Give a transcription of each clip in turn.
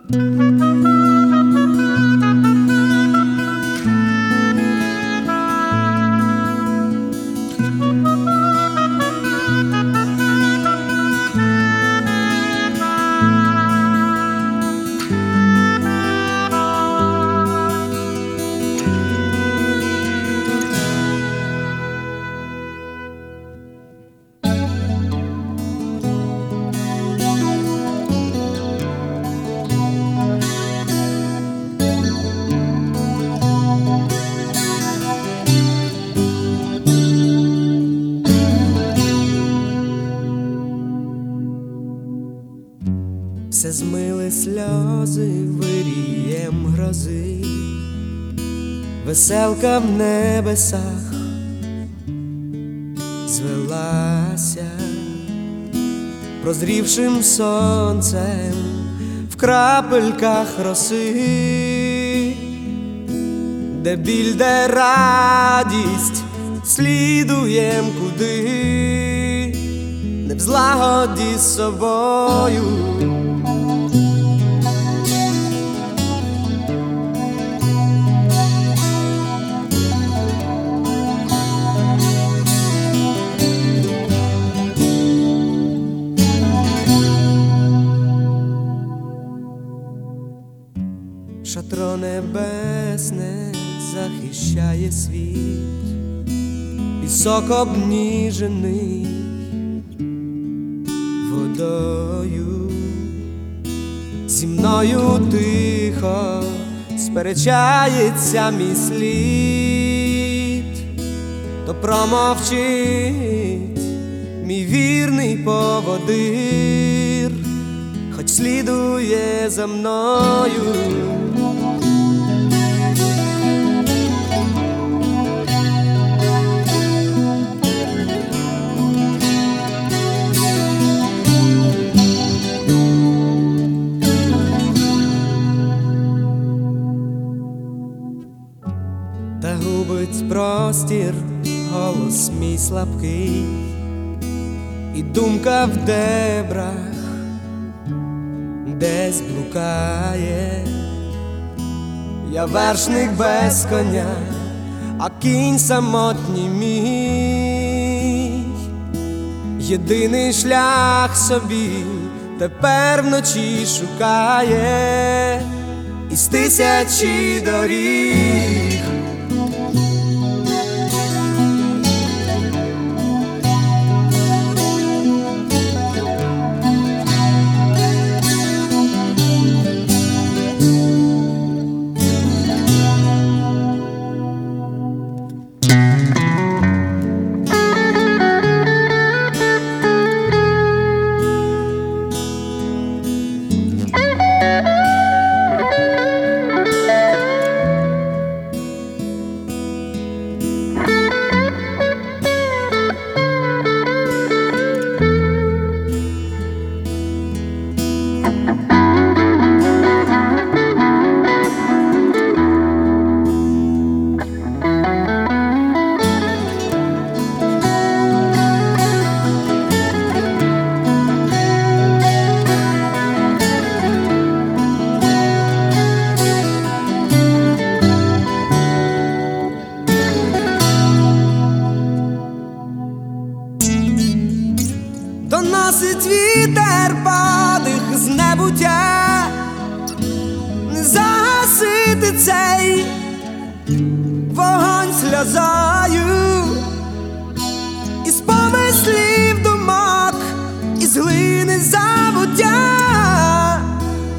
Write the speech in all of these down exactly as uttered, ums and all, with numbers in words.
Все змили сльози вирієм грози, веселка в небесах звелася прозрівшим сонцем в крапельках роси, де біль, де радість слідуєм куди, не в злагоді з собою. Шатро небесне захищає світ, пісок обніжений водою. Зі мною тихо сперечається мій слід, то промовчить мій вірний поводир, хоч слідує за мною. Та губить простір голос мій слабкий, і думка в дебрах десь блукає. Я вершник без коня, а кінь самотній мій. Єдиний шлях собі тепер вночі шукає із тисячі доріг. Доносить вітер подих з небуття, не загасити цей вогонь сльозою, із помислів думок, із глини забуття.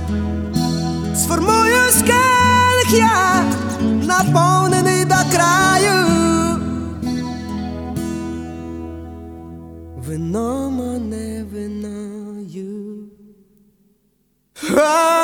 Сформую скелих я, наповнений до краю. Вино мене виною.